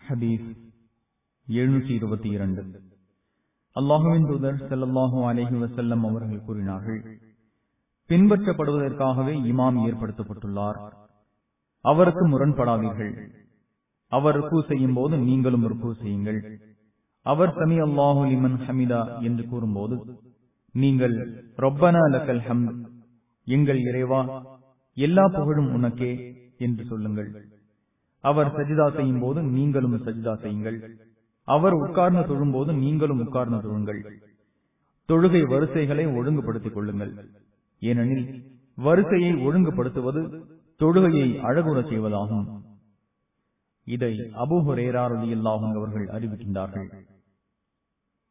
ஹதீஸ் 722. அல்லாஹுவின் தூதர் ஸல்லல்லாஹு அலைஹி வஸல்லம் அவர்கள் கூறினார்கள், பின்பற்றப்படுவதற்காகவே இமாம் ஏற்படுத்தப்பட்டுள்ளார். அவருக்கு முரண்படாதீர்கள். அவர் ருக்கு செய்யும் போது நீங்களும் ருக்கு செய்யுங்கள். அவர் சமி அல்லாஹு லிமன் ஹமிதா என்று கூறும்போது நீங்கள் ரப்பனா லக்கல் ஹம்த், எங்கள் இறைவா எல்லா புகழும் உனக்கே என்று சொல்லுங்கள். அவர் சஜிதா செய்யும் போது நீங்களும் சஜிதா செய்யுங்கள். அவர் உட்கார்ந்து தொழும்போது நீங்களும் உட்கார்ந்து தொழுங்கள். தொழுகை வரிசைகளை ஒழுங்குபடுத்திக் கொள்ளுங்கள். ஏனெனில் வரிசையை ஒழுங்குபடுத்துவது தொழுகையை அழகுறச் செய்வதாகும். இதை அபூ ஹுரைரா ரலியல்லாஹு அன்ஹு அவர்கள் அறிவிக்கின்றார்கள்.